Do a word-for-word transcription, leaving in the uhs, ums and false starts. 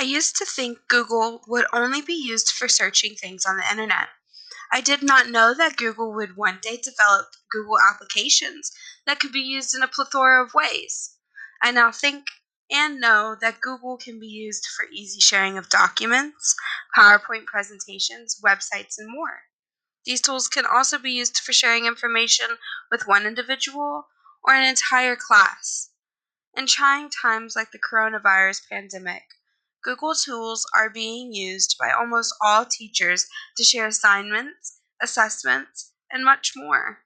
used to think Google would only be used for searching things on the internet. I did not know that Google would one day develop Google applications that could be used in a plethora of ways. I now think and know that Google can be used for easy sharing of documents, PowerPoint presentations, websites, and more. These tools can also be used for sharing information with one individual or an entire class. In trying times like the coronavirus pandemic, Google tools are being used by almost all teachers to share assignments, assessments, and much more.